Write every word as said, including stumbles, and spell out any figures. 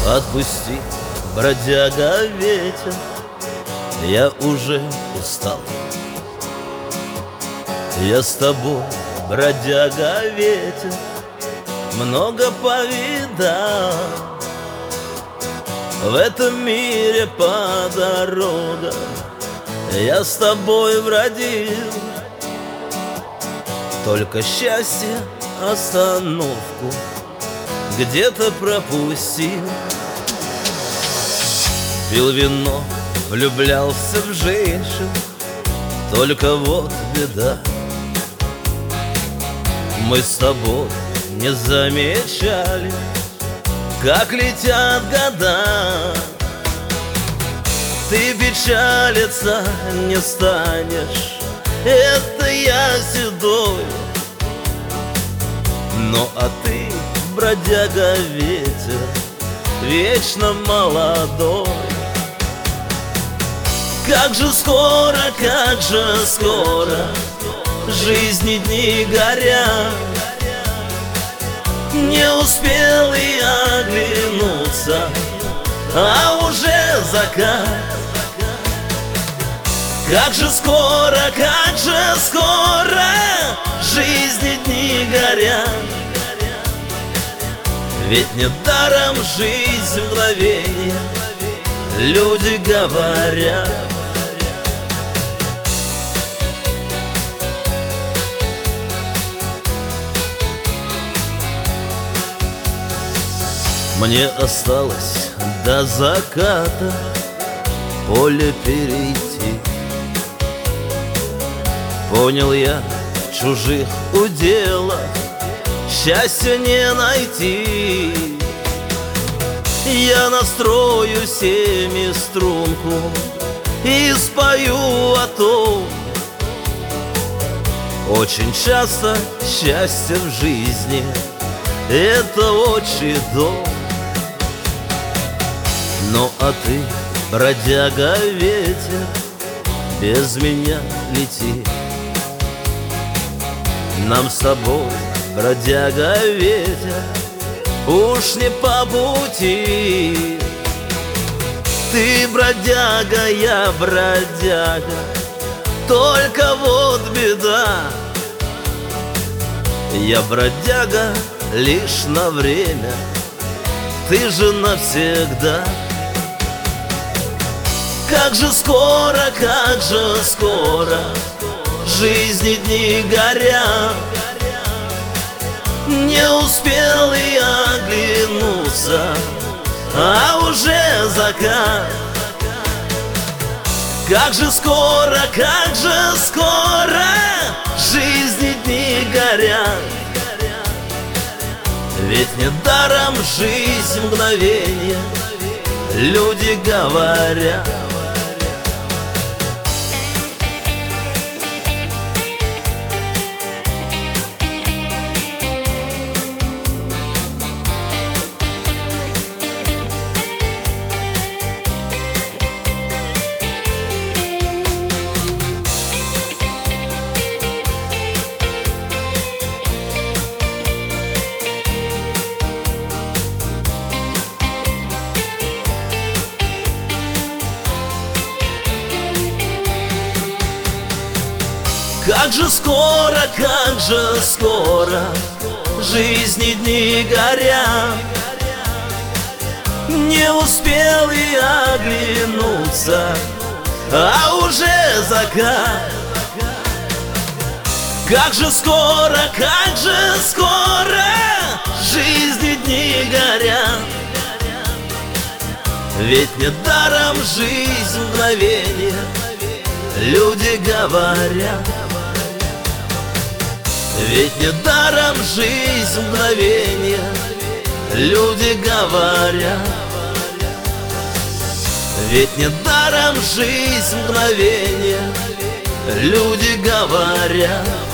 Отпусти, бродяга, ветер, я уже устал. Я с тобой, бродяга, ветер, много повидал. В этом мире по дорогам я с тобой бродил. Только счастье остановку где-то пропустил. Пил вино, влюблялся в женщин, только вот беда, мы с тобой не замечали, как летят года. Ты печалиться не станешь, это я седой. Ну а ты, бродяга, ветер, вечно молодой. Как же скоро, как же скоро жизни дни горят. Не успел и оглянуться, а уже закат. Как же скоро, как же скоро жизни дни горят. Ведь недаром жизнь мгновенье, люди говорят. Мне осталось до заката поле перейти. Понял я, в чужих уделах счастья не найти. Я настрою семиструнку и спою о том. Очень часто счастье в жизни — это отчий дом. Ну а ты, бродяга, ветер, без меня лети. Нам с тобой, бродяга, ветер, уж не по пути. Ты бродяга, я бродяга, только вот беда. Я бродяга лишь на время, ты же навсегда. Как же скоро, как же скоро жизни дни горят. Не успел и оглянуться, а уже закат. Как же скоро, как же скоро жизни дни горят. Ведь недаром жизнь мгновенье, люди говорят. Как же скоро, как же скоро жизни дни горят. Не успел и оглянуться, а уже закат. Как же скоро, как же скоро жизни дни горят. Ведь недаром жизнь мгновенье, люди говорят. Ведь недаром жизнь мгновенье, люди говорят. Ведь недаром жизнь мгновенье, люди говорят.